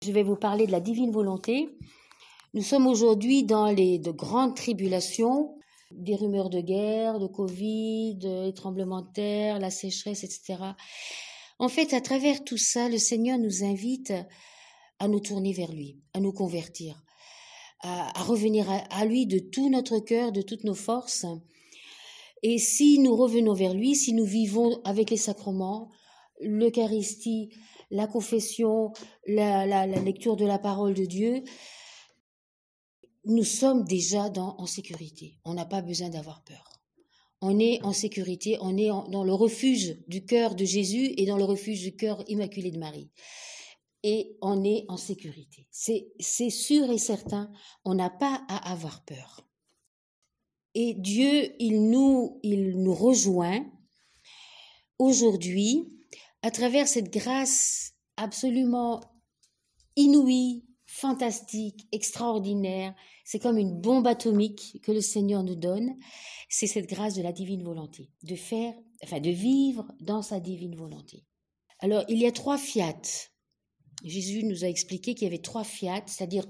Je vais vous parler de la divine volonté. Nous sommes aujourd'hui dans de grandes tribulations, des rumeurs de guerre, de Covid, les tremblements de terre, la sécheresse, etc. En fait, à travers tout ça, le Seigneur nous invite à nous tourner vers lui, à nous convertir, à revenir à lui de tout notre cœur, de toutes nos forces. Et si nous revenons vers lui, si nous vivons avec les sacrements, l'Eucharistie, la confession, la lecture de la parole de Dieu, nous sommes déjà en sécurité. On n'a pas besoin d'avoir peur. On est en sécurité, on est dans le refuge du cœur de Jésus et dans le refuge du cœur immaculé de Marie. Et on est en sécurité. C'est sûr et certain, on n'a pas à avoir peur. Et Dieu, il nous rejoint aujourd'hui à travers cette grâce absolument inouïe, fantastique, extraordinaire. C'est comme une bombe atomique que le Seigneur nous donne. C'est cette grâce de la divine volonté, de vivre dans sa divine volonté. Alors, il y a 3 fiat. Jésus nous a expliqué qu'il y avait 3 fiat, c'est-à-dire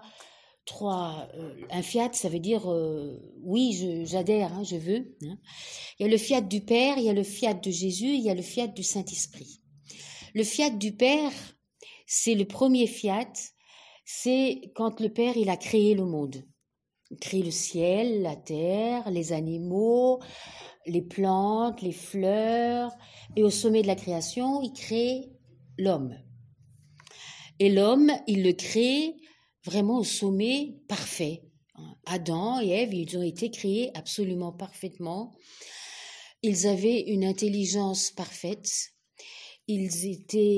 un fiat, ça veut dire oui, j'adhère, je veux. Il y a le fiat du Père, il y a le fiat de Jésus, il y a le fiat du Saint-Esprit. Le fiat du Père, c'est le premier fiat, c'est quand le Père, il a créé le monde. Il crée le ciel, la terre, les animaux, les plantes, les fleurs, et au sommet de la création, il crée l'homme. Et l'homme, il le crée vraiment au sommet parfait. Adam et Ève, ils ont été créés absolument parfaitement. Ils avaient une intelligence parfaite. Ils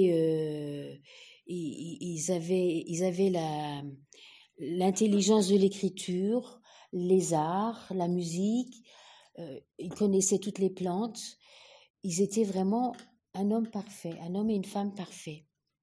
avaient l'intelligence de l'écriture, les arts, la musique. Ils connaissaient toutes les plantes. Ils étaient vraiment un homme parfait, un homme et une femme parfaits.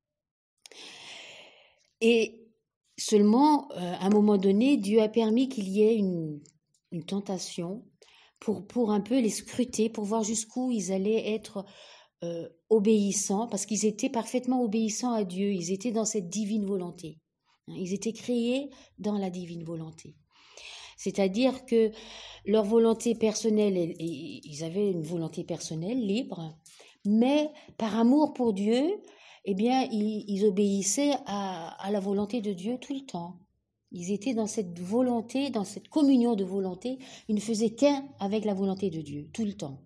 Et seulement, à un moment donné, Dieu a permis qu'il y ait une tentation pour un peu les scruter, pour voir jusqu'où ils allaient être obéissants, parce qu'ils étaient parfaitement obéissants à Dieu, ils étaient dans cette divine volonté. Ils étaient créés dans la divine volonté. C'est-à-dire que leur volonté personnelle, ils avaient une volonté personnelle libre, mais par amour pour Dieu, eh bien, ils obéissaient à la volonté de Dieu tout le temps. Ils étaient dans cette volonté, dans cette communion de volonté. Ils ne faisaient qu'un avec la volonté de Dieu, tout le temps.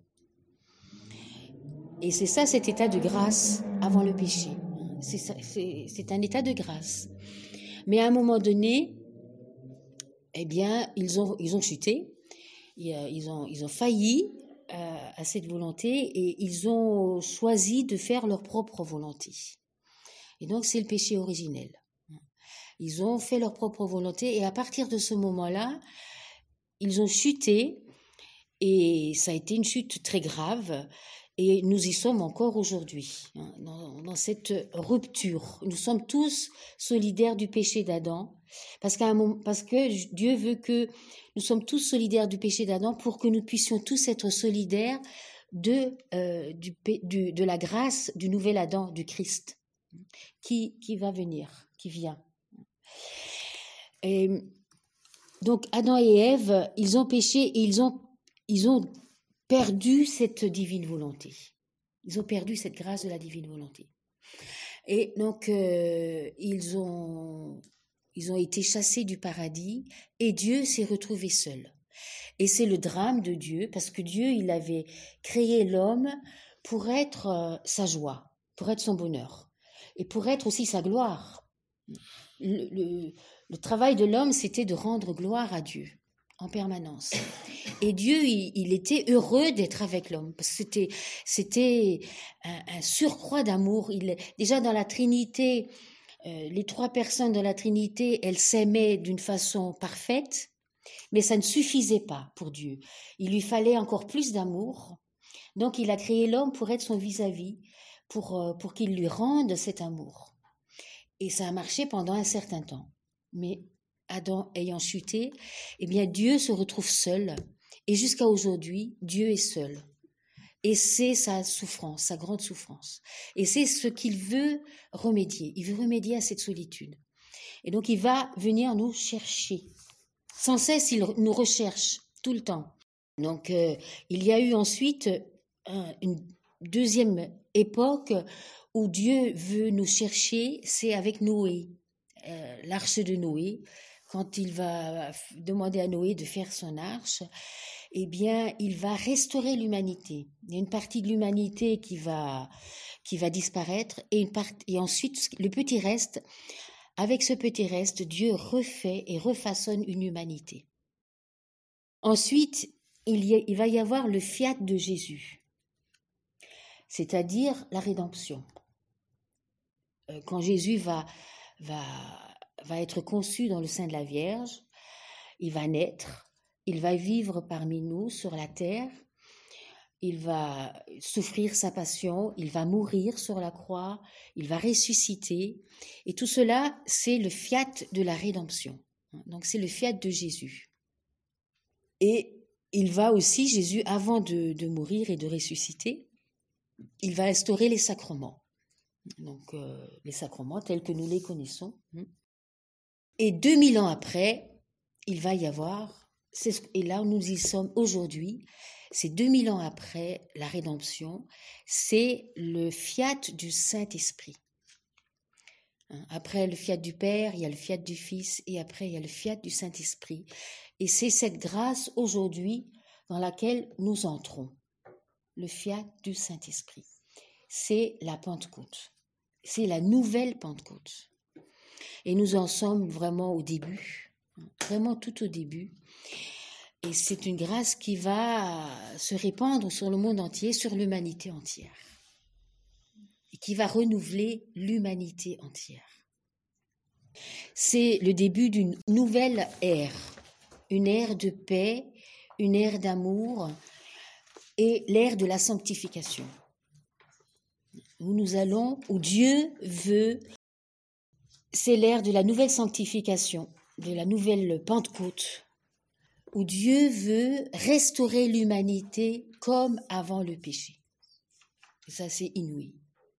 Et c'est ça, cet état de grâce avant le péché. C'est un état de grâce. Mais à un moment donné, eh bien, ils ont chuté. Ils ont failli à cette volonté et ils ont choisi de faire leur propre volonté. Et donc, c'est le péché originel. Ils ont fait leur propre volonté et à partir de ce moment-là, ils ont chuté et ça a été une chute très grave et nous y sommes encore aujourd'hui, dans cette rupture. Nous sommes tous solidaires du péché d'Adam parce que Dieu veut que nous sommes tous solidaires du péché d'Adam pour que nous puissions tous être solidaires de la grâce du nouvel Adam, du Christ, qui va venir, qui vient. Et donc Adam et Ève, ils ont péché et ils ont perdu cette divine volonté. Ils ont perdu cette grâce de la divine volonté. Et donc ils ont été chassés du paradis et Dieu s'est retrouvé seul. Et c'est le drame de Dieu parce que Dieu, il avait créé l'homme pour être sa joie, pour être son bonheur et pour être aussi sa gloire. Le travail de l'homme, c'était de rendre gloire à Dieu en permanence. Et Dieu, il était heureux d'être avec l'homme, parce que c'était un surcroît d'amour. Déjà dans la Trinité, les 3 personnes de la Trinité, elles s'aimaient d'une façon parfaite, mais ça ne suffisait pas pour Dieu. Il lui fallait encore plus d'amour. Donc il a créé l'homme pour être son vis-à-vis, pour qu'il lui rende cet amour. Et ça a marché pendant un certain temps. Mais Adam ayant chuté, eh bien Dieu se retrouve seul. Et jusqu'à aujourd'hui, Dieu est seul. Et c'est sa souffrance, sa grande souffrance. Et c'est ce qu'il veut remédier. Il veut remédier à cette solitude. Et donc, il va venir nous chercher. Sans cesse, il nous recherche tout le temps. Donc, il y a eu ensuite une deuxième époque où Dieu veut nous chercher, c'est avec Noé, l'arche de Noé. Quand il va demander à Noé de faire son arche, eh bien, il va restaurer l'humanité. Il y a une partie de l'humanité qui va disparaître et ensuite, le petit reste, avec ce petit reste, Dieu refait et refaçonne une humanité. Ensuite, il va y avoir le fiat de Jésus, c'est-à-dire la rédemption. Quand Jésus va être conçu dans le sein de la Vierge, il va naître, il va vivre parmi nous sur la terre, il va souffrir sa passion, il va mourir sur la croix, il va ressusciter. Et tout cela, c'est le fiat de la rédemption. Donc c'est le fiat de Jésus. Et il va aussi, Jésus, avant de mourir et de ressusciter, il va instaurer les sacrements. Donc les sacrements tels que nous les connaissons. Et 2000 ans après, il va y avoir, et là nous y sommes aujourd'hui, c'est 2000 ans après la rédemption, c'est le fiat du Saint-Esprit. Après le fiat du Père, il y a le fiat du Fils, et après il y a le fiat du Saint-Esprit. Et c'est cette grâce aujourd'hui dans laquelle nous entrons, le fiat du Saint-Esprit. C'est la Pentecôte, c'est la nouvelle Pentecôte. Et nous en sommes vraiment au début, vraiment tout au début. Et c'est une grâce qui va se répandre sur le monde entier, sur l'humanité entière. Et qui va renouveler l'humanité entière. C'est le début d'une nouvelle ère, une ère de paix, une ère d'amour et l'ère de la sanctification. Où Dieu veut, c'est l'ère de la nouvelle sanctification, de la nouvelle Pentecôte, où Dieu veut restaurer l'humanité comme avant le péché. Et ça, c'est inouï.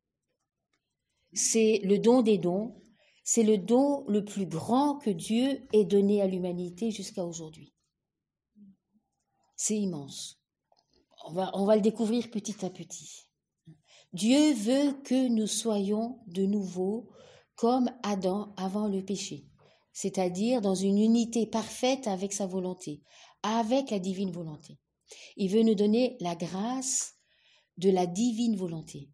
C'est le don des dons, c'est le don le plus grand que Dieu ait donné à l'humanité jusqu'à aujourd'hui. C'est immense. On va le découvrir petit à petit. Dieu veut que nous soyons de nouveau comme Adam avant le péché, c'est-à-dire dans une unité parfaite avec sa volonté, avec la divine volonté. Il veut nous donner la grâce de la divine volonté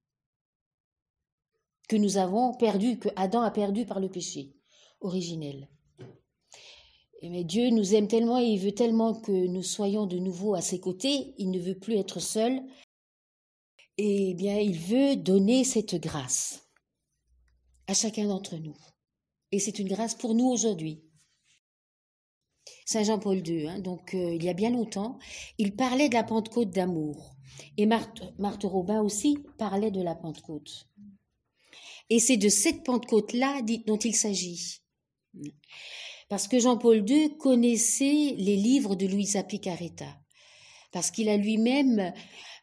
que nous avons perdue, que Adam a perdue par le péché originel. Mais Dieu nous aime tellement et il veut tellement que nous soyons de nouveau à ses côtés, il ne veut plus être seul. Eh bien, il veut donner cette grâce à chacun d'entre nous. Et c'est une grâce pour nous aujourd'hui. Saint Jean-Paul II, donc il y a bien longtemps, il parlait de la Pentecôte d'amour. Et Marthe Robin aussi parlait de la Pentecôte. Et c'est de cette Pentecôte-là dont il s'agit. Parce que Jean-Paul II connaissait les livres de Luisa Picarretta. Parce qu'il a lui-même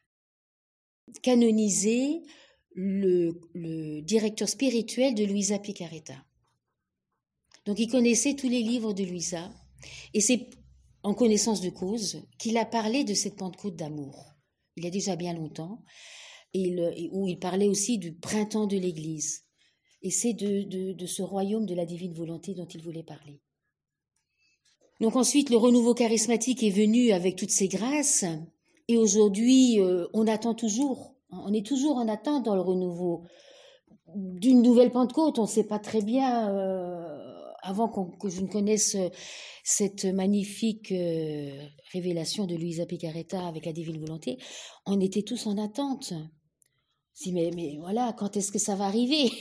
canonisé le directeur spirituel de Luisa Picarretta. Donc il connaissait tous les livres de Luisa, et c'est en connaissance de cause qu'il a parlé de cette Pentecôte d'amour. Il y a déjà bien longtemps, où il parlait aussi du printemps de l'Église. Et c'est de ce royaume de la divine volonté dont il voulait parler. Donc ensuite, le renouveau charismatique est venu avec toutes ces grâces, et aujourd'hui, on attend toujours. On est toujours en attente dans le renouveau d'une nouvelle Pentecôte. On ne sait pas très bien, avant que je ne connaisse cette magnifique révélation de Luisa Picarretta avec la divine volonté, on était tous en attente. Si, mais voilà, quand est-ce que ça va arriver?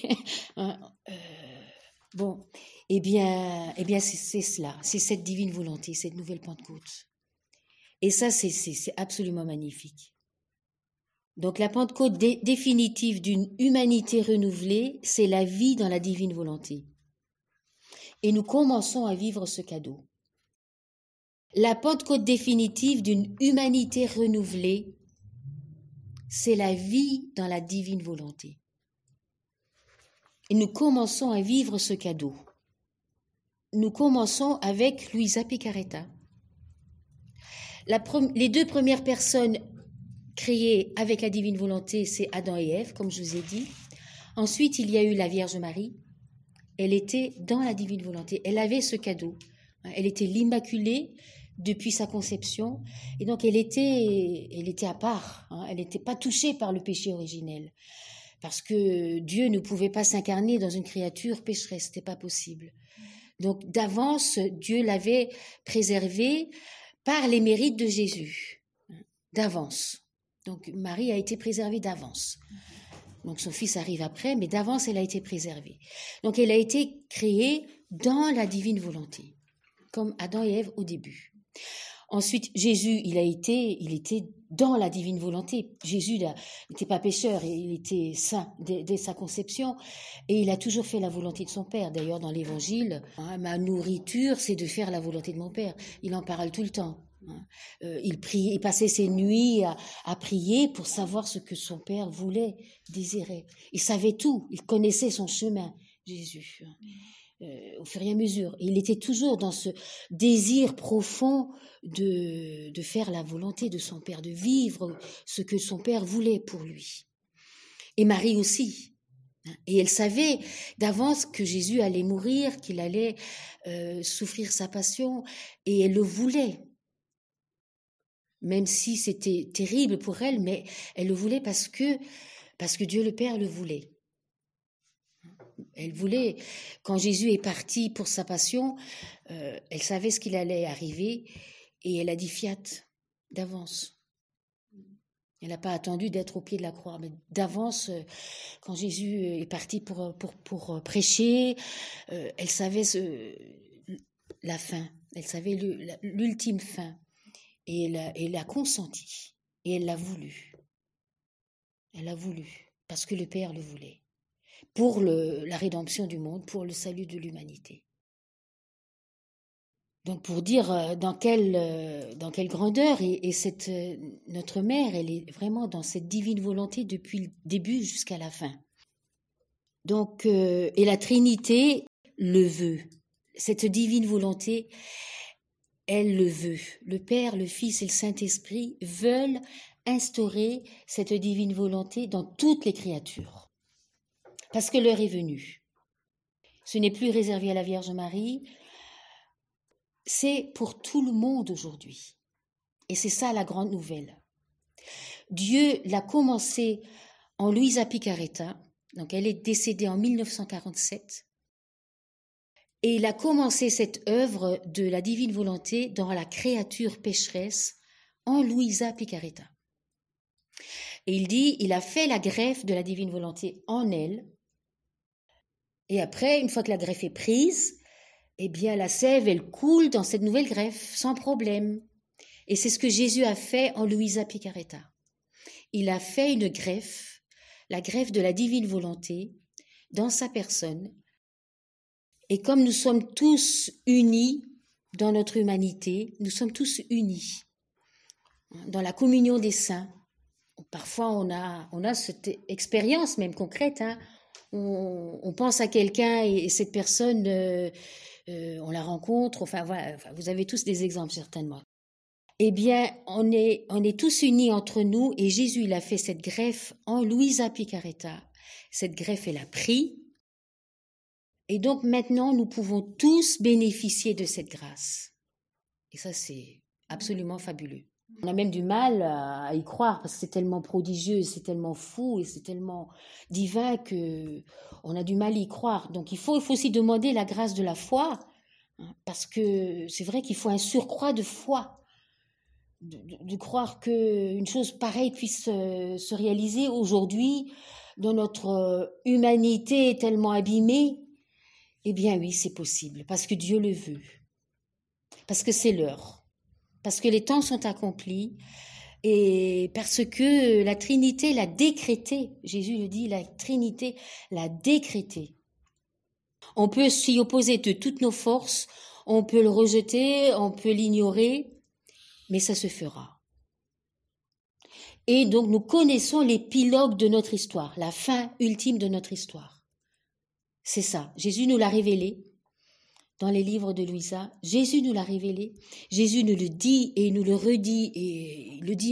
Bon, eh bien c'est cela, c'est cette divine volonté, cette nouvelle Pentecôte. Et ça, c'est absolument magnifique. Donc la Pentecôte définitive d'une humanité renouvelée, c'est la vie dans la divine volonté. Et nous commençons à vivre ce cadeau. La Pentecôte définitive d'une humanité renouvelée, c'est la vie dans la divine volonté. Et nous commençons à vivre ce cadeau. Nous commençons avec Luisa Picaretta. Les deux premières personnes créées avec la divine volonté, c'est Adam et Ève, comme je vous ai dit. Ensuite, il y a eu la Vierge Marie. Elle était dans la divine volonté. Elle avait ce cadeau. Elle était l'Immaculée depuis sa conception. Et donc, elle était à part. Elle n'était pas touchée par le péché originel. Parce que Dieu ne pouvait pas s'incarner dans une créature pécheresse. Ce n'était pas possible. Donc, d'avance, Dieu l'avait préservée par les mérites de Jésus. D'avance. Donc, Marie a été préservée d'avance. Donc, son fils arrive après, mais d'avance, elle a été préservée. Donc, elle a été créée dans la divine volonté, comme Adam et Ève au début. Ensuite, Jésus, il était dans la divine volonté. Jésus n'était pas pécheur, il était saint dès sa conception, et il a toujours fait la volonté de son Père. D'ailleurs, dans l'Évangile, ma nourriture, c'est de faire la volonté de mon Père. Il en parle tout le temps. Il passait ses nuits à prier pour savoir ce que son Père voulait, désirait. Il savait tout, il connaissait son chemin, Jésus, au fur et à mesure. Et il était toujours dans ce désir profond de faire la volonté de son Père, de vivre ce que son Père voulait pour lui. Et Marie aussi. Et elle savait d'avance que Jésus allait mourir, qu'il allait souffrir sa passion, et elle le voulait. Même si c'était terrible pour elle, mais elle le voulait parce que Dieu le Père le voulait. Elle voulait, quand Jésus est parti pour sa passion, elle savait ce qu'il allait arriver et elle a dit fiat d'avance. Elle n'a pas attendu d'être au pied de la croix, mais d'avance, quand Jésus est parti pour prêcher, elle savait la fin, elle savait l'ultime fin. Et elle a consenti, et elle l'a voulu. Elle a voulu, parce que le Père le voulait, pour la rédemption du monde, pour le salut de l'humanité. Donc pour dire dans quelle grandeur, et notre mère, elle est vraiment dans cette divine volonté depuis le début jusqu'à la fin. Donc, et la Trinité le veut. Cette divine volonté, elle le veut. Le Père, le Fils et le Saint-Esprit veulent instaurer cette divine volonté dans toutes les créatures. Parce que l'heure est venue. Ce n'est plus réservé à la Vierge Marie, c'est pour tout le monde aujourd'hui. Et c'est ça la grande nouvelle. Dieu l'a commencé en Luisa Picaretta, donc elle est décédée en 1947, et il a commencé cette œuvre de la divine volonté dans la créature pécheresse en Luisa Picaretta. Et il dit, il a fait la greffe de la divine volonté en elle. Et après, une fois que la greffe est prise, eh bien la sève, elle coule dans cette nouvelle greffe sans problème. Et c'est ce que Jésus a fait en Luisa Picaretta. Il a fait une greffe, la greffe de la divine volonté, dans sa personne. Et comme nous sommes tous unis dans notre humanité, nous sommes tous unis dans la communion des saints. Parfois, on a cette expérience même concrète. On pense à quelqu'un et cette personne, on la rencontre. Enfin, voilà, vous avez tous des exemples certainement. Eh bien, on est tous unis entre nous et Jésus, il a fait cette greffe en Luisa Picaretta. Cette greffe, elle a pris. Et donc maintenant, nous pouvons tous bénéficier de cette grâce. Et ça, c'est absolument fabuleux. On a même du mal à y croire parce que c'est tellement prodigieux, c'est tellement fou et c'est tellement divin qu'on a du mal à y croire. Donc il faut aussi demander la grâce de la foi, parce que c'est vrai qu'il faut un surcroît de foi, de croire qu'une chose pareille puisse se réaliser aujourd'hui dans notre humanité tellement abîmée. Eh bien oui, c'est possible, parce que Dieu le veut, parce que c'est l'heure, parce que les temps sont accomplis et parce que la Trinité l'a décrété. Jésus le dit, la Trinité l'a décrété. On peut s'y opposer de toutes nos forces, on peut le rejeter, on peut l'ignorer, mais ça se fera. Et donc nous connaissons l'épilogue de notre histoire, la fin ultime de notre histoire. C'est ça, Jésus nous l'a révélé dans les livres de Louisa. Jésus nous l'a révélé, Jésus nous le dit et il nous le redit, et il le dit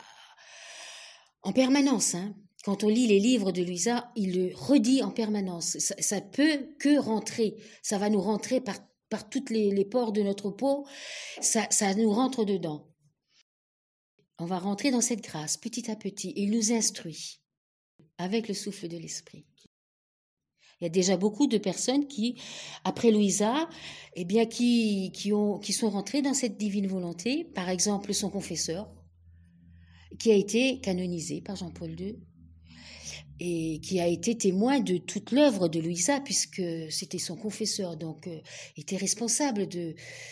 en permanence. Quand on lit les livres de Louisa, il le redit en permanence. Ça peut que rentrer, ça va nous rentrer par toutes les pores de notre peau, ça nous rentre dedans. On va rentrer dans cette grâce petit à petit. Il nous instruit avec le souffle de l'esprit. Il y a déjà beaucoup de personnes qui, après Louisa, qui sont rentrées dans cette divine volonté. Par exemple, son confesseur, qui a été canonisé par Jean-Paul II et qui a été témoin de toute l'œuvre de Louisa, puisque c'était son confesseur, donc était responsable de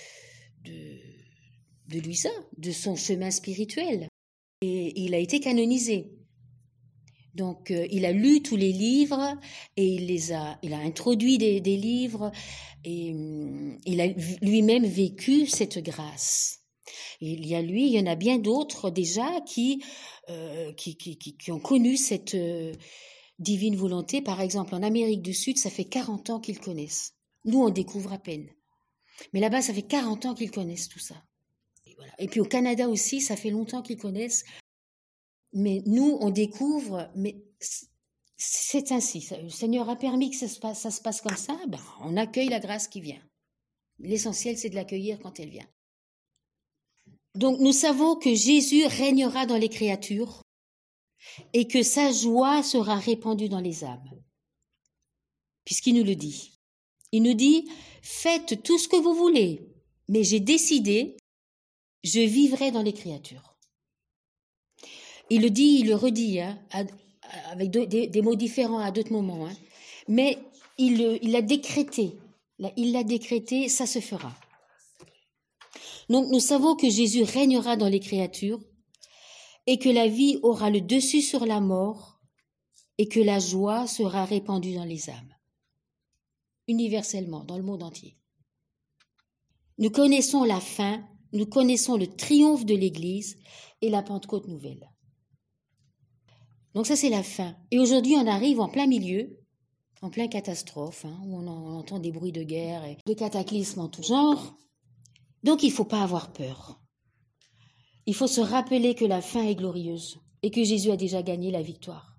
Louisa, de son chemin spirituel. Et il a été canonisé. Donc, il a lu tous les livres et il a introduit des livres et il a lui-même vécu cette grâce. Et il y en a bien d'autres déjà qui ont connu cette divine volonté. Par exemple, en Amérique du Sud, ça fait 40 ans qu'ils connaissent. Nous, on découvre à peine. Mais là-bas, ça fait 40 ans qu'ils connaissent tout ça. Et voilà. Et puis au Canada aussi, ça fait longtemps qu'ils connaissent. Mais nous, on découvre, mais c'est ainsi. Le Seigneur a permis que ça se passe comme ça, on accueille la grâce qui vient. L'essentiel, c'est de l'accueillir quand elle vient. Donc, nous savons que Jésus régnera dans les créatures et que sa joie sera répandue dans les âmes. Puisqu'il nous le dit. Il nous dit, faites tout ce que vous voulez, mais j'ai décidé, je vivrai dans les créatures. Il le dit, il le redit, avec des mots différents à d'autres moments, mais il l'a décrété. Il l'a décrété, ça se fera. Donc nous savons que Jésus régnera dans les créatures et que la vie aura le dessus sur la mort et que la joie sera répandue dans les âmes, universellement, dans le monde entier. Nous connaissons la fin, nous connaissons le triomphe de l'Église et la Pentecôte nouvelle. Donc ça, c'est la fin. Et aujourd'hui, on arrive en plein milieu, en pleine catastrophe, où on entend des bruits de guerre et de cataclysmes en tout genre. Donc, il ne faut pas avoir peur. Il faut se rappeler que la fin est glorieuse et que Jésus a déjà gagné la victoire.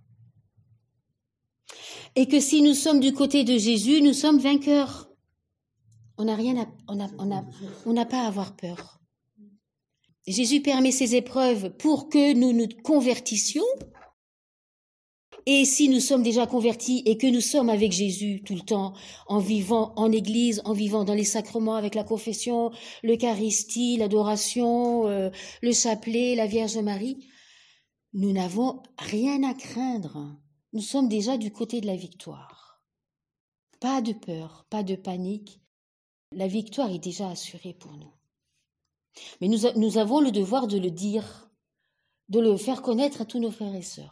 Et que si nous sommes du côté de Jésus, nous sommes vainqueurs. On n'a pas à avoir peur. Jésus permet ces épreuves pour que nous nous convertissions. Et si nous sommes déjà convertis et que nous sommes avec Jésus tout le temps, en vivant en église, en vivant dans les sacrements avec la confession, l'Eucharistie, l'adoration, le chapelet, la Vierge Marie, nous n'avons rien à craindre. Nous sommes déjà du côté de la victoire. Pas de peur, pas de panique. La victoire est déjà assurée pour nous. Mais nous avons le devoir de le dire, de le faire connaître à tous nos frères et sœurs,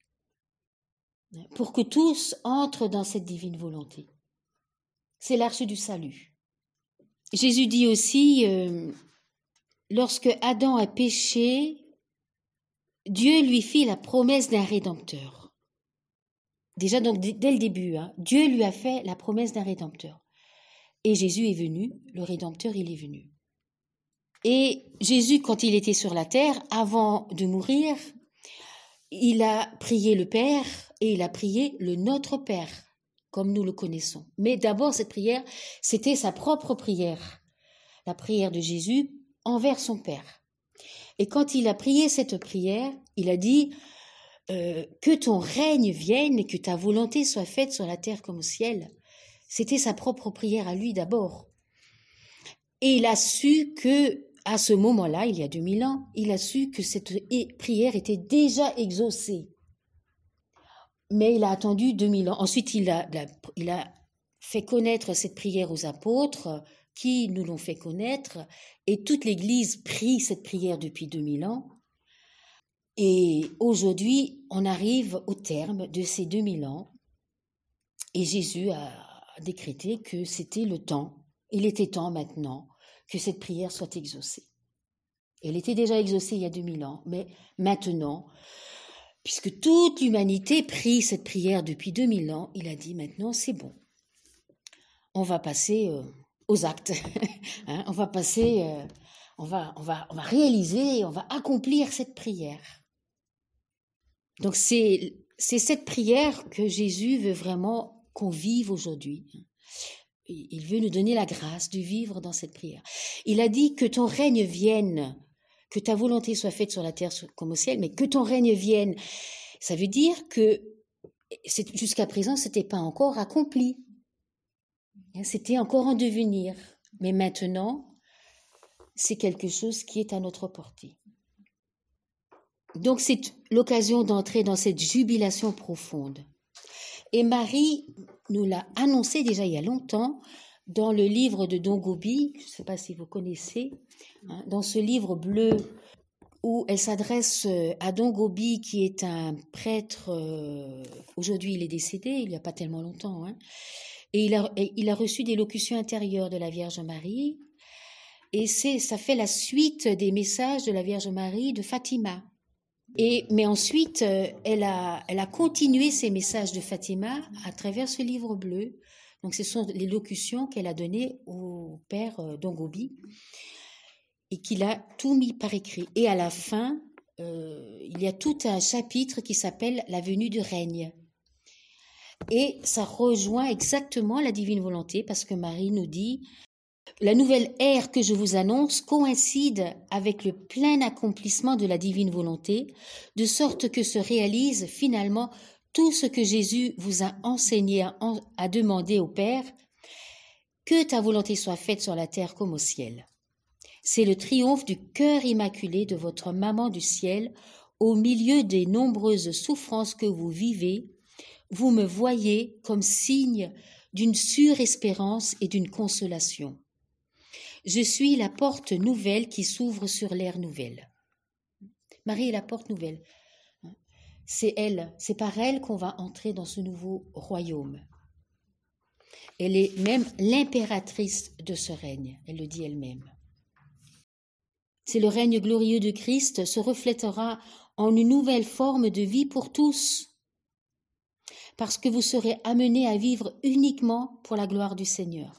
pour que tous entrent dans cette divine volonté. C'est l'arche du salut. Jésus dit aussi, lorsque Adam a péché, Dieu lui fit la promesse d'un rédempteur. Déjà, donc, dès le début, Dieu lui a fait la promesse d'un rédempteur. Et Jésus est venu, le rédempteur, il est venu. Et Jésus, quand il était sur la terre, avant de mourir, il a prié le Père et il a prié le Notre Père, comme nous le connaissons. Mais d'abord, cette prière, c'était sa propre prière, la prière de Jésus envers son Père. Et quand il a prié cette prière, il a dit que ton règne vienne et que ta volonté soit faite sur la terre comme au ciel. C'était sa propre prière à lui d'abord. Et il a su que, à ce moment-là, il y a 2000 ans, il a su que cette prière était déjà exaucée. Mais il a attendu 2000 ans. Ensuite, il a fait connaître cette prière aux apôtres, qui nous l'ont fait connaître, et toute l'Église prie cette prière depuis 2000 ans. Et aujourd'hui, on arrive au terme de ces 2000 ans, et Jésus a décrété que c'était le temps, il était temps maintenant que cette prière soit exaucée. Elle était déjà exaucée il y a 2000 ans, mais maintenant, puisque toute l'humanité prie cette prière depuis 2000 ans, il a dit maintenant c'est bon. On va passer aux actes. Hein, on va passer, on va réaliser, on va accomplir cette prière. Donc c'est cette prière que Jésus veut vraiment qu'on vive aujourd'hui. Il veut nous donner la grâce de vivre dans cette prière. Il a dit que ton règne vienne, que ta volonté soit faite sur la terre comme au ciel, mais que ton règne vienne. Ça veut dire que jusqu'à présent, ce n'était pas encore accompli. C'était encore en devenir. Mais maintenant, c'est quelque chose qui est à notre portée. Donc, c'est l'occasion d'entrer dans cette jubilation profonde. Et Marie nous l'a annoncé déjà il y a longtemps dans le livre de Don Gobi, je ne sais pas si vous connaissez, dans ce livre bleu où elle s'adresse à Don Gobi qui est un prêtre, aujourd'hui il est décédé, il n'y a pas tellement longtemps, et il a reçu des locutions intérieures de la Vierge Marie, et ça fait la suite des messages de la Vierge Marie de Fatima. Mais ensuite, elle a continué ces messages de Fatima à travers ce livre bleu. Donc, ce sont les locutions qu'elle a données au père Don Gobi et qu'il a tout mis par écrit. Et à la fin, il y a tout un chapitre qui s'appelle « La venue du règne ». Et ça rejoint exactement la divine volonté parce que Marie nous dit « La nouvelle ère que je vous annonce coïncide avec le plein accomplissement de la divine volonté, de sorte que se réalise finalement tout ce que Jésus vous a enseigné à demander au Père, que ta volonté soit faite sur la terre comme au ciel. C'est le triomphe du cœur immaculé de votre maman du ciel, au milieu des nombreuses souffrances que vous vivez. Vous me voyez comme signe d'une sûre espérance et d'une consolation. Je suis la porte nouvelle qui s'ouvre sur l'ère nouvelle. » Marie est la porte nouvelle. C'est elle, c'est par elle qu'on va entrer dans ce nouveau royaume. Elle est même l'impératrice de ce règne, elle le dit elle-même. C'est le règne glorieux de Christ se reflètera en une nouvelle forme de vie pour tous, parce que vous serez amenés à vivre uniquement pour la gloire du Seigneur.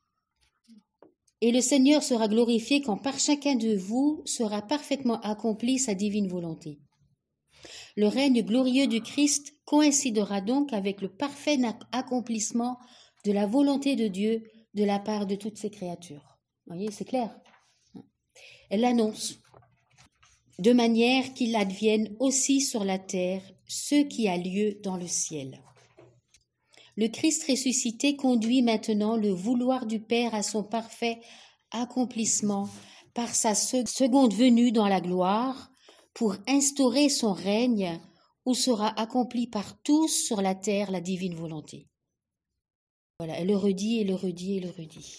Et le Seigneur sera glorifié quand par chacun de vous sera parfaitement accomplie sa divine volonté. Le règne glorieux du Christ coïncidera donc avec le parfait accomplissement de la volonté de Dieu de la part de toutes ses créatures. Vous voyez, c'est clair. Elle l'annonce. De manière qu'il advienne aussi sur la terre ce qui a lieu dans le ciel. Le Christ ressuscité conduit maintenant le vouloir du Père à son parfait accomplissement par sa seconde venue dans la gloire pour instaurer son règne où sera accomplie par tous sur la terre la divine volonté. Voilà, elle le redit et le redit et le redit.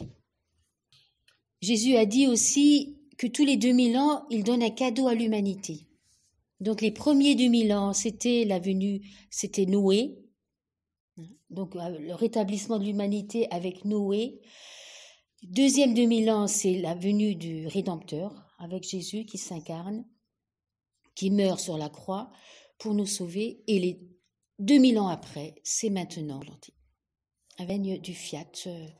Jésus a dit aussi que tous les 2000 ans, il donne un cadeau à l'humanité. Donc les premiers 2000 ans, c'était la venue, c'était Noé. Donc le rétablissement de l'humanité avec Noé. Deuxième 2000 ans, c'est la venue du Rédempteur avec Jésus qui s'incarne, qui meurt sur la croix pour nous sauver. Et les 2000 ans après, c'est maintenant un règne du fiat,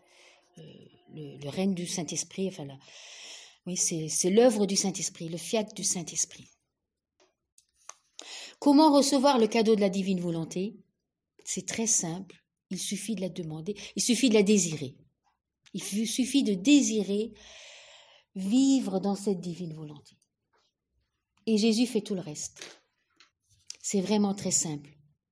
le règne du Saint-Esprit. Enfin oui, c'est l'œuvre du Saint-Esprit, le fiat du Saint-Esprit. Comment recevoir le cadeau de la divine volonté ? C'est très simple, il suffit de la demander, il suffit de la désirer. Il suffit de désirer vivre dans cette divine volonté. Et Jésus fait tout le reste. C'est vraiment très simple.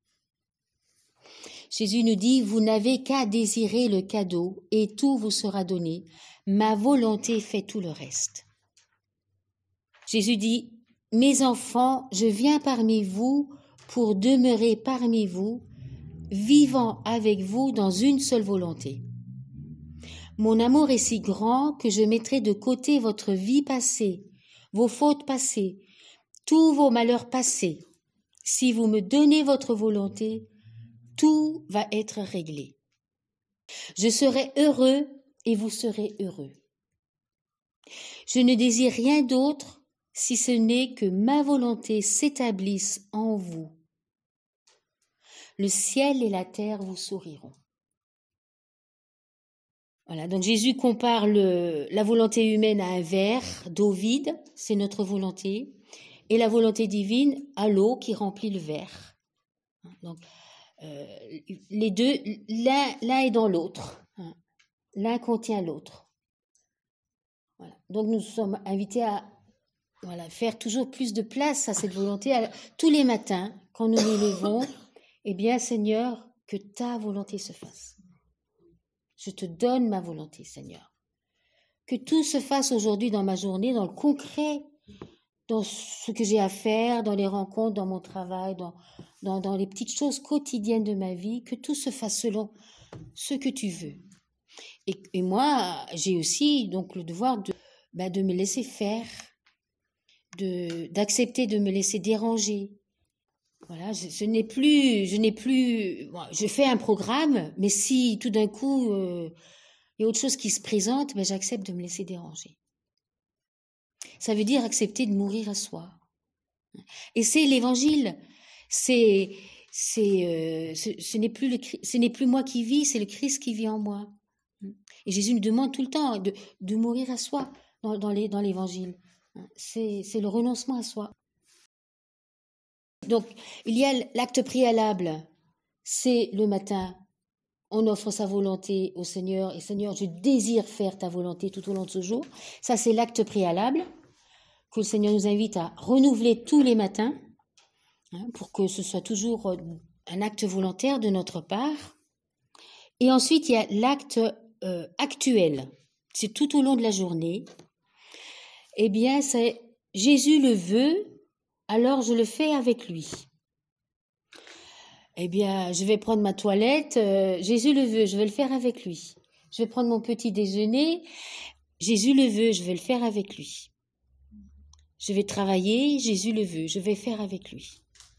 Jésus nous dit, vous n'avez qu'à désirer le cadeau et tout vous sera donné. Ma volonté fait tout le reste. Jésus dit, mes enfants, je viens parmi vous pour demeurer parmi vous, vivant avec vous dans une seule volonté. Mon amour est si grand que je mettrai de côté votre vie passée, vos fautes passées, tous vos malheurs passés. Si vous me donnez votre volonté, tout va être réglé. Je serai heureux et vous serez heureux. Je ne désire rien d'autre si ce n'est que ma volonté s'établisse en vous. Le ciel et la terre vous souriront. Voilà, donc Jésus compare la volonté humaine à un verre d'eau vide, c'est notre volonté, et la volonté divine à l'eau qui remplit le verre. Donc, les deux, l'un est dans l'autre. L'un contient l'autre. Voilà. Donc nous sommes invités à faire toujours plus de place à cette volonté. Tous les matins, quand nous nous levons, eh bien Seigneur, que ta volonté se fasse. Je te donne ma volonté, Seigneur. Que tout se fasse aujourd'hui dans ma journée, dans le concret, dans ce que j'ai à faire, dans les rencontres, dans mon travail, dans les petites choses quotidiennes de ma vie, que tout se fasse selon ce que tu veux. Et moi, j'ai aussi donc le devoir de me laisser faire, d'accepter de me laisser déranger. Voilà, je fais un programme, mais si tout d'un coup il y a autre chose qui se présente, j'accepte de me laisser déranger. Ça veut dire accepter de mourir à soi. Et c'est l'évangile. Ce n'est plus moi qui vis, c'est le Christ qui vit en moi. Et Jésus nous demande tout le temps de mourir à soi dans l'évangile. C'est le renoncement à soi. Donc, il y a l'acte préalable, c'est le matin. On offre sa volonté au Seigneur. Et Seigneur, je désire faire ta volonté tout au long de ce jour. Ça, c'est l'acte préalable que le Seigneur nous invite à renouveler tous les matins pour que ce soit toujours un acte volontaire de notre part. Et ensuite, il y a l'acte actuel. C'est tout au long de la journée. Eh bien, c'est Jésus le veut, alors je le fais avec lui. Eh bien, je vais prendre ma toilette, Jésus le veut, je vais le faire avec lui. Je vais prendre mon petit déjeuner, Jésus le veut, je vais le faire avec lui. Je vais travailler, Jésus le veut, je vais faire avec lui.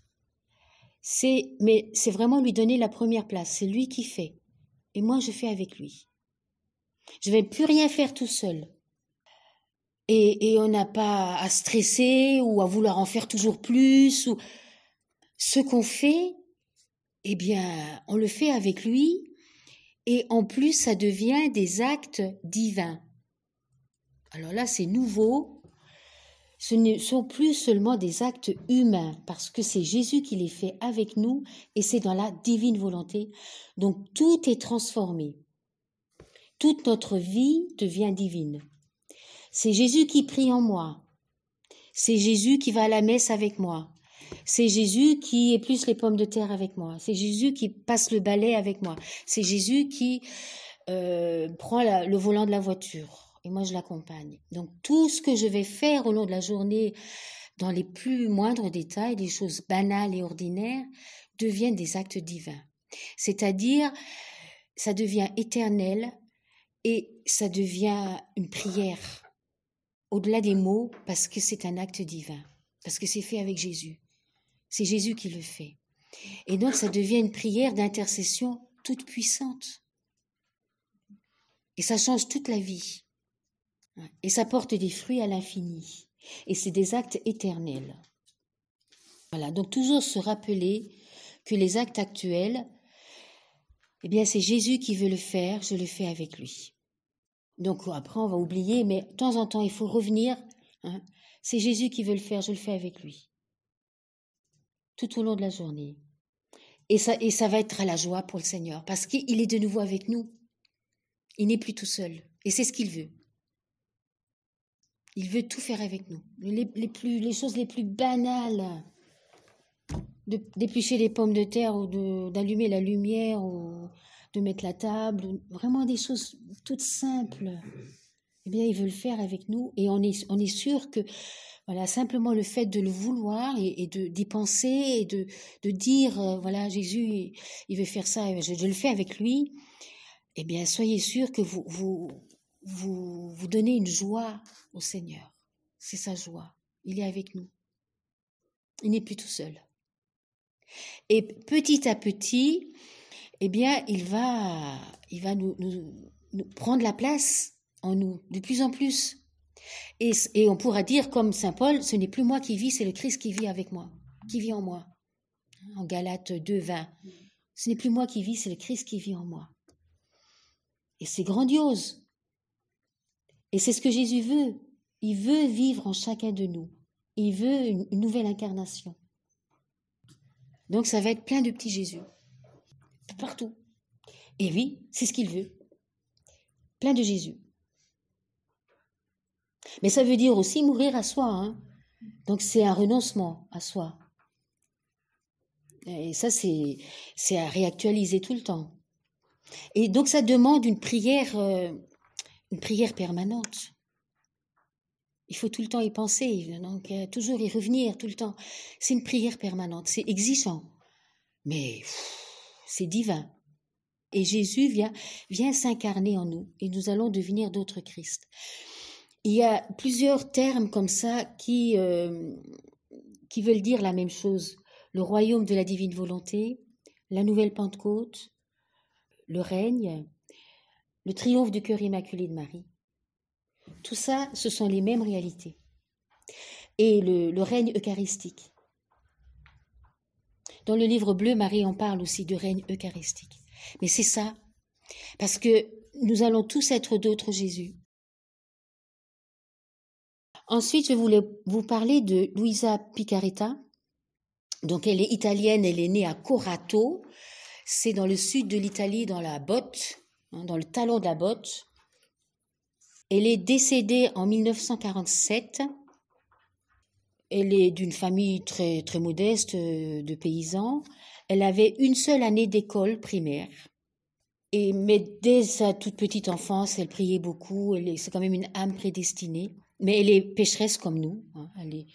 Mais c'est vraiment lui donner la première place, c'est lui qui fait. Et moi, je fais avec lui. Je ne vais plus rien faire tout seul. Et on n'a pas à stresser ou à vouloir en faire toujours plus. Ce qu'on fait, eh bien, on le fait avec lui. Et en plus, ça devient des actes divins. Alors là, c'est nouveau. Ce ne sont plus seulement des actes humains, parce que c'est Jésus qui les fait avec nous, et c'est dans la divine volonté. Donc tout est transformé. Toute notre vie devient divine. C'est Jésus qui prie en moi. C'est Jésus qui va à la messe avec moi. C'est Jésus qui épluche les pommes de terre avec moi. C'est Jésus qui passe le balai avec moi. C'est Jésus qui prend le volant de la voiture. Et moi, je l'accompagne. Donc, tout ce que je vais faire au long de la journée, dans les plus moindres détails, des choses banales et ordinaires, deviennent des actes divins. C'est-à-dire, ça devient éternel et ça devient une prière. Au-delà des mots, parce que c'est un acte divin, parce que c'est fait avec Jésus. C'est Jésus qui le fait. Et donc, ça devient une prière d'intercession toute puissante. Et ça change toute la vie. Et ça porte des fruits à l'infini. Et c'est des actes éternels. Voilà, donc toujours se rappeler que les actes actuels, eh bien, c'est Jésus qui veut le faire, je le fais avec lui. Donc après, on va oublier, mais de temps en temps, il faut revenir. C'est Jésus qui veut le faire, je le fais avec lui. Tout au long de la journée. Et ça va être à la joie pour le Seigneur, parce qu'il est de nouveau avec nous. Il n'est plus tout seul. Et c'est ce qu'il veut. Il veut tout faire avec nous. Les choses les plus banales, d'éplucher les pommes de terre ou d'allumer la lumière ou de mettre la table, vraiment des choses toutes simples. Eh bien, il veut le faire avec nous et on est sûr que voilà, simplement le fait de le vouloir et d'y penser et de dire voilà, Jésus, il veut faire ça, je le fais avec lui. Eh bien, soyez sûr que vous donnez une joie au Seigneur. C'est sa joie. Il est avec nous. Il n'est plus tout seul. Et petit à petit, eh bien, il va nous prendre la place en nous, de plus en plus. Et on pourra dire, comme saint Paul, ce n'est plus moi qui vis, c'est le Christ qui vit avec moi, qui vit en moi. En Galates 2, 20. Ce n'est plus moi qui vis, c'est le Christ qui vit en moi. Et c'est grandiose. Et c'est ce que Jésus veut. Il veut vivre en chacun de nous. Il veut une nouvelle incarnation. Donc ça va être plein de petits Jésus. Partout. Et oui, c'est ce qu'il veut. Plein de Jésus. Mais ça veut dire aussi mourir à soi. Hein. Donc c'est un renoncement à soi. Et ça, c'est à réactualiser tout le temps. Et donc ça demande une prière permanente. Il faut tout le temps y penser, donc toujours y revenir tout le temps. C'est une prière permanente, c'est exigeant, mais c'est divin. Et Jésus vient s'incarner en nous, et nous allons devenir d'autres Christ. Il y a plusieurs termes comme ça qui veulent dire la même chose. Le royaume de la divine volonté, la nouvelle Pentecôte, le règne, le triomphe du cœur immaculé de Marie. Tout ça, ce sont les mêmes réalités. Et le règne eucharistique. Dans le livre bleu, Marie en parle aussi de règne eucharistique. Mais c'est ça, parce que nous allons tous être d'autres Jésus. Ensuite, je voulais vous parler de Luisa Picaretta. Donc, elle est italienne, elle est née à Corato. C'est dans le sud de l'Italie, dans la botte, dans le talon de la botte. Elle est décédée en 1947. Elle est d'une famille très, très modeste, de paysans. Elle avait une seule année d'école primaire. Mais dès sa toute petite enfance, elle priait beaucoup. C'est quand même une âme prédestinée. Mais elle est pécheresse comme nous. Hein. Elle est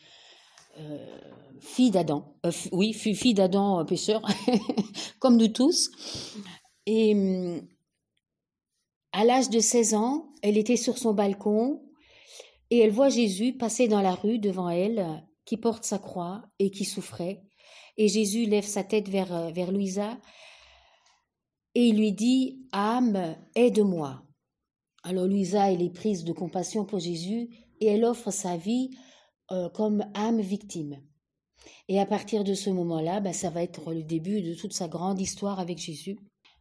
fille d'Adam. Fille d'Adam pécheur, comme nous tous. Et à l'âge de 16 ans, elle était sur son balcon et elle voit Jésus passer dans la rue devant elle, qui porte sa croix et qui souffrait. Et Jésus lève sa tête vers Luisa et il lui dit « Âme, aide-moi ». Alors Luisa, elle est prise de compassion pour Jésus et elle offre sa vie comme âme victime. Et à partir de ce moment-là, ça va être le début de toute sa grande histoire avec Jésus.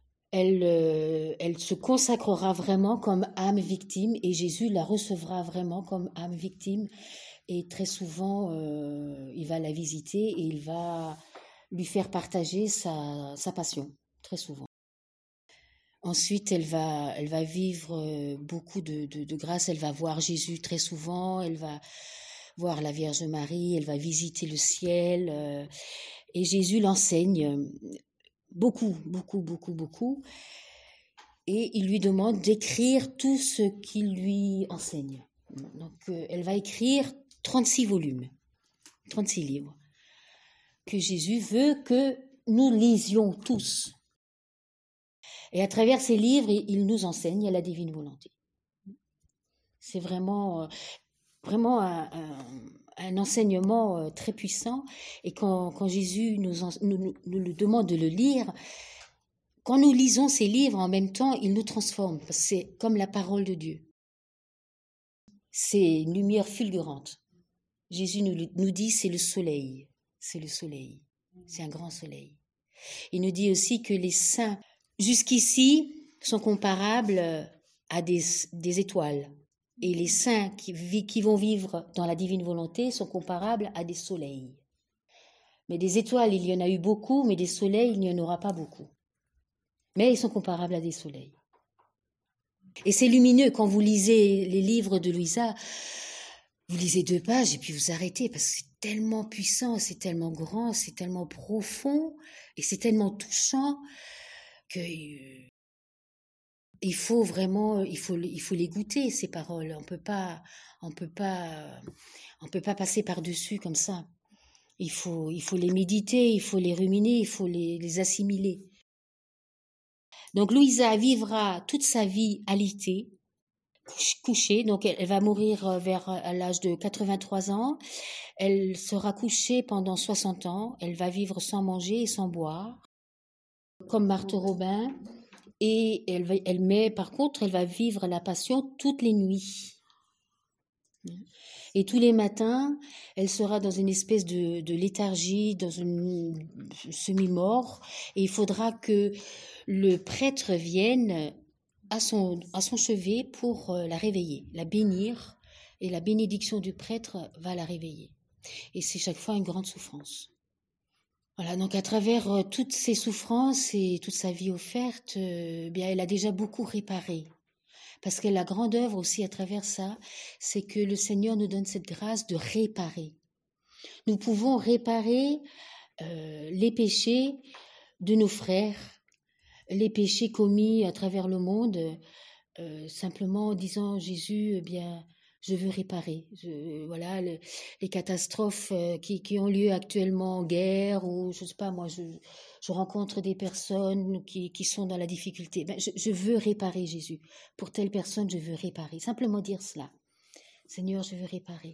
Elle se consacrera vraiment comme âme victime et Jésus la recevra vraiment comme âme victime. Et très souvent, il va la visiter et il va lui faire partager sa passion, très souvent. Ensuite, elle va vivre beaucoup de grâce. Elle va voir Jésus très souvent. Elle va voir la Vierge Marie. Elle va visiter le ciel. Et Jésus l'enseigne beaucoup, beaucoup, beaucoup, beaucoup. Et il lui demande d'écrire tout ce qu'il lui enseigne. Donc, elle va écrire 36 volumes, 36 livres, que Jésus veut que nous lisions tous. Et à travers ces livres, il nous enseigne la divine volonté. C'est vraiment un enseignement très puissant. Et quand Jésus nous le demande de le lire, quand nous lisons ces livres, en même temps, ils nous transforment. C'est comme la parole de Dieu. C'est une lumière fulgurante. Jésus nous dit, c'est le soleil. C'est le soleil. C'est un grand soleil. Il nous dit aussi que les saints, jusqu'ici, sont comparables à des étoiles. Et les saints qui vont vivre dans la divine volonté sont comparables à des soleils. Mais des étoiles, il y en a eu beaucoup, mais des soleils, il n'y en aura pas beaucoup. Mais ils sont comparables à des soleils. Et c'est lumineux quand vous lisez les livres de Luisa. Vous lisez 2 pages et puis vous arrêtez parce que c'est tellement puissant, c'est tellement grand, c'est tellement profond et c'est tellement touchant que il faut vraiment, il faut les goûter, ces paroles. On peut pas passer par-dessus comme ça. Il faut les méditer, il faut les ruminer, il faut les assimiler. Donc Luisa vivra toute sa vie alitée, couchée. Donc elle va mourir vers l'âge de 83 ans. Elle sera couchée pendant 60 ans. Elle va vivre sans manger et sans boire, comme Marthe Robin. Et par contre, elle va vivre la passion toutes les nuits. Et tous les matins, elle sera dans une espèce de léthargie, dans une semi-mort, et il faudra que le prêtre vienne à son chevet pour la réveiller, la bénir, et la bénédiction du prêtre va la réveiller. Et c'est chaque fois une grande souffrance. Voilà, donc à travers toutes ces souffrances et toute sa vie offerte, bien, elle a déjà beaucoup réparé. Parce que la grande œuvre aussi à travers ça, c'est que le Seigneur nous donne cette grâce de réparer. Nous pouvons réparer les péchés de nos frères, les péchés commis à travers le monde, simplement en disant Jésus, eh bien, je veux réparer. Voilà, les catastrophes qui ont lieu actuellement en guerre, ou je sais pas, moi, je rencontre des personnes qui sont dans la difficulté. Ben, je veux réparer, Jésus. Pour telle personne, je veux réparer. Simplement dire cela. Seigneur, je veux réparer.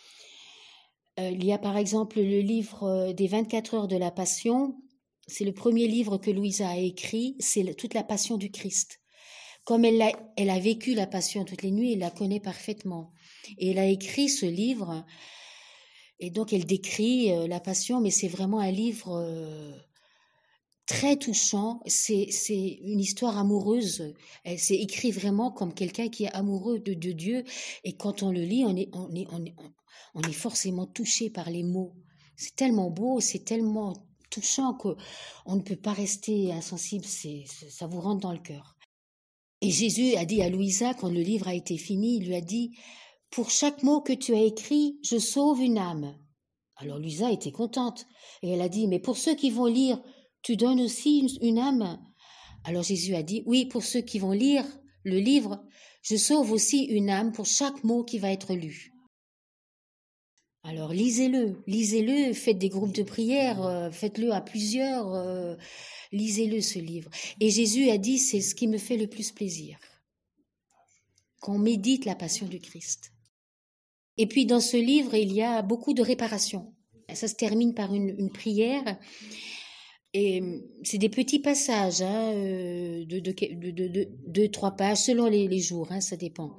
Il y a par exemple le livre des 24 heures de la Passion. C'est le premier livre que Louisa a écrit. C'est toute la Passion du Christ. Comme elle a vécu la Passion toutes les nuits, elle la connaît parfaitement. Et elle a écrit ce livre. Et donc elle décrit la Passion, mais c'est vraiment un livre très touchant. C'est une histoire amoureuse. Elle s'est écrit vraiment comme quelqu'un qui est amoureux de Dieu. Et quand on le lit, on est forcément touché par les mots. C'est tellement beau, c'est tellement touchant qu'on ne peut pas rester insensible. Ça vous rentre dans le cœur. Et Jésus a dit à Louisa, quand le livre a été fini, il lui a dit « Pour chaque mot que tu as écrit, je sauve une âme. » Alors Louisa était contente. Et elle a dit « Mais pour ceux qui vont lire, tu donnes aussi une âme ?» Alors Jésus a dit « Oui, pour ceux qui vont lire le livre, je sauve aussi une âme pour chaque mot qui va être lu. » Alors lisez-le, faites des groupes de prière, faites-le à plusieurs, lisez-le ce livre. Et Jésus a dit, c'est ce qui me fait le plus plaisir, qu'on médite la passion du Christ. Et puis dans ce livre, il y a beaucoup de réparations. Ça se termine par une prière, et c'est des petits passages, de 3 pages, selon les jours, ça dépend.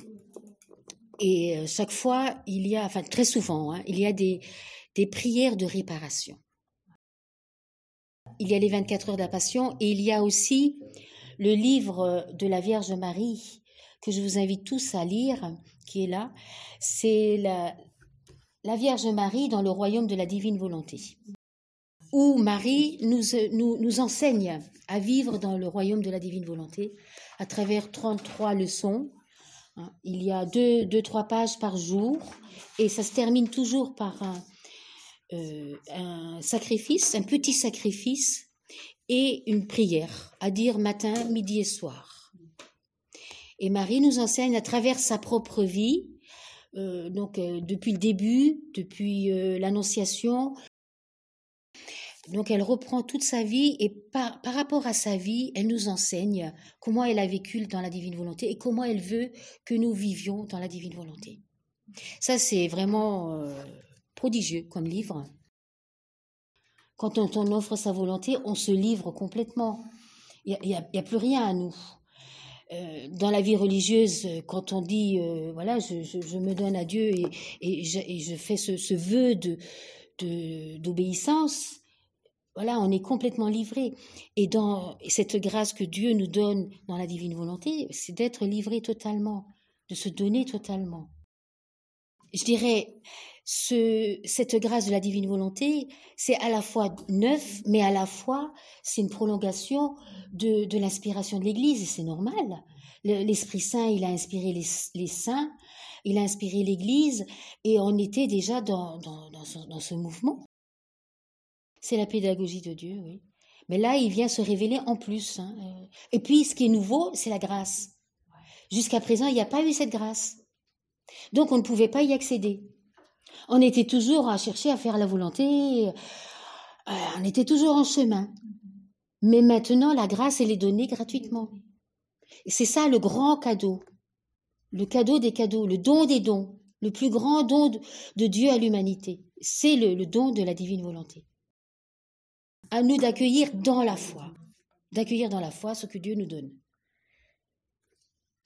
Et chaque fois, il y a, enfin très souvent, il y a des prières de réparation. Il y a les 24 heures de la Passion et il y a aussi le livre de la Vierge Marie que je vous invite tous à lire, qui est là. C'est la Vierge Marie dans le royaume de la divine volonté, où Marie nous enseigne à vivre dans le royaume de la divine volonté à travers 33 leçons. Il y a 2-3 pages par jour et ça se termine toujours par un sacrifice, un petit sacrifice et une prière à dire matin, midi et soir. Et Marie nous enseigne à travers sa propre vie, depuis le début, depuis l'Annonciation. Donc elle reprend toute sa vie et par rapport à sa vie, elle nous enseigne comment elle a vécu dans la divine volonté et comment elle veut que nous vivions dans la divine volonté. Ça, c'est vraiment prodigieux comme livre. Quand on offre sa volonté, on se livre complètement. Il y a plus rien à nous. Dans la vie religieuse, quand on dit voilà, je me donne à Dieu et je fais ce vœu d'obéissance, voilà, on est complètement livré. Et dans cette grâce que Dieu nous donne dans la divine volonté, c'est d'être livré totalement, de se donner totalement. Je dirais, cette grâce de la divine volonté, c'est à la fois neuf, mais à la fois, c'est une prolongation de l'inspiration de l'Église, et c'est normal. L'Esprit Saint, il a inspiré les saints, il a inspiré l'Église, et on était déjà dans ce mouvement. C'est la pédagogie de Dieu, oui. Mais là, il vient se révéler en plus. Et puis, ce qui est nouveau, c'est la grâce. Jusqu'à présent, il n'y a pas eu cette grâce. Donc, on ne pouvait pas y accéder. On était toujours à chercher à faire la volonté. On était toujours en chemin. Mais maintenant, la grâce, elle est donnée gratuitement. Et c'est ça le grand cadeau. Le cadeau des cadeaux, le don des dons. Le plus grand don de Dieu à l'humanité. C'est le don de la divine volonté. À nous d'accueillir dans la foi. D'accueillir dans la foi ce que Dieu nous donne.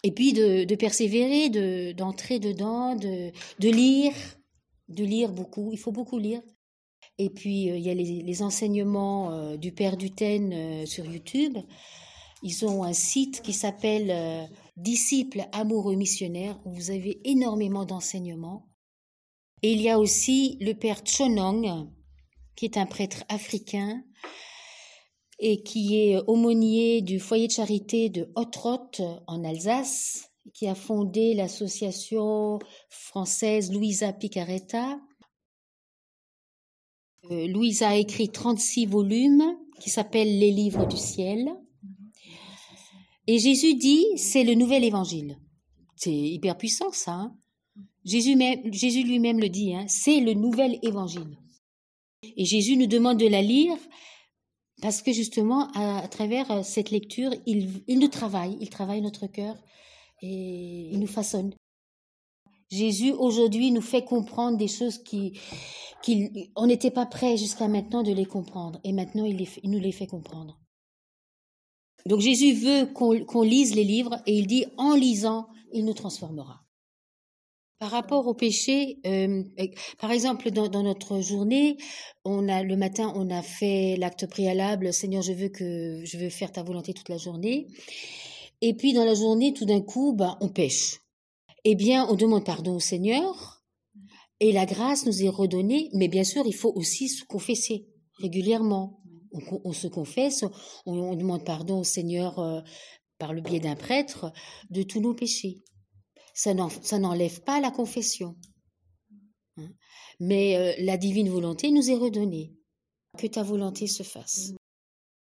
Et puis de persévérer, d'entrer dedans, de lire beaucoup. Il faut beaucoup lire. Et puis, il y a les enseignements du Père Duthène sur YouTube. Ils ont un site qui s'appelle Disciples amoureux missionnaires, où vous avez énormément d'enseignements. Et il y a aussi le Père Chonong, qui est un prêtre africain et qui est aumônier du foyer de charité de Hottrott en Alsace, qui a fondé l'association française Louisa Picaretta. Louisa a écrit 36 volumes qui s'appellent Les livres du ciel. Et Jésus dit, c'est le nouvel évangile. C'est hyper puissant ça. Hein. Jésus lui-même le dit, hein, c'est le nouvel évangile. Et Jésus nous demande de la lire parce que justement, à travers cette lecture, il nous travaille, il travaille notre cœur et il nous façonne. Jésus, aujourd'hui, nous fait comprendre des choses on n'était pas prêt jusqu'à maintenant de les comprendre. Et maintenant, il nous les fait comprendre. Donc Jésus veut qu'on lise les livres et il dit, en lisant, il nous transformera. Par rapport au péché, par exemple, dans notre journée, le matin, on a fait l'acte préalable, Seigneur, je veux faire ta volonté toute la journée. Et puis dans la journée, tout d'un coup, on pêche. Eh bien, on demande pardon au Seigneur et la grâce nous est redonnée. Mais bien sûr, il faut aussi se confesser régulièrement. On se confesse, on demande pardon au Seigneur par le biais d'un prêtre de tous nos péchés. Ça n'enlève pas la confession. Hein. Mais la divine volonté nous est redonnée. Que ta volonté se fasse.